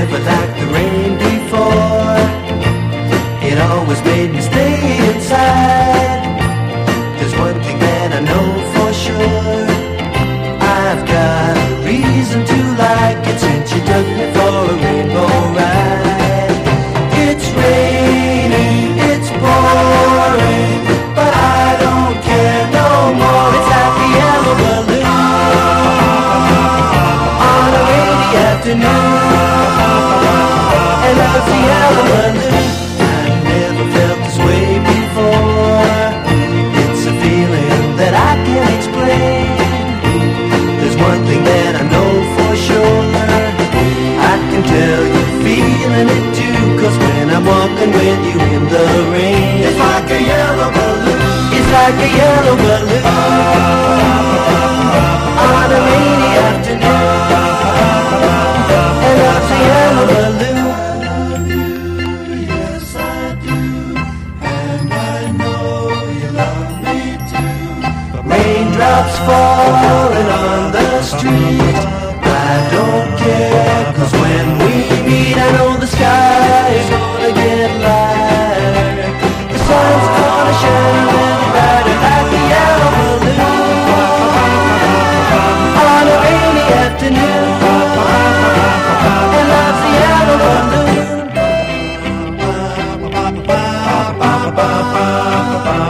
never liked the rain before. It always made me stay inside. There's one thing that I know for sure, I've got a reason to like it since you took me for a rainbow ride. It's rainy, it's pouring, but I don't care no more. It's like a yellow balloon on a rainy afternoon, and love's the yellow balloon. I've never felt this way before. It's a feeling that I can't explain. There's one thing that I know for sure, I can tell you're feeling it too, 'cause when I'm walking with you in the rain, it's like a yellow balloon. It's like a yellow balloon on a rainy afternoon, and love's a yellow balloon. Yes, I do, and I know you love me too. Raindrops fall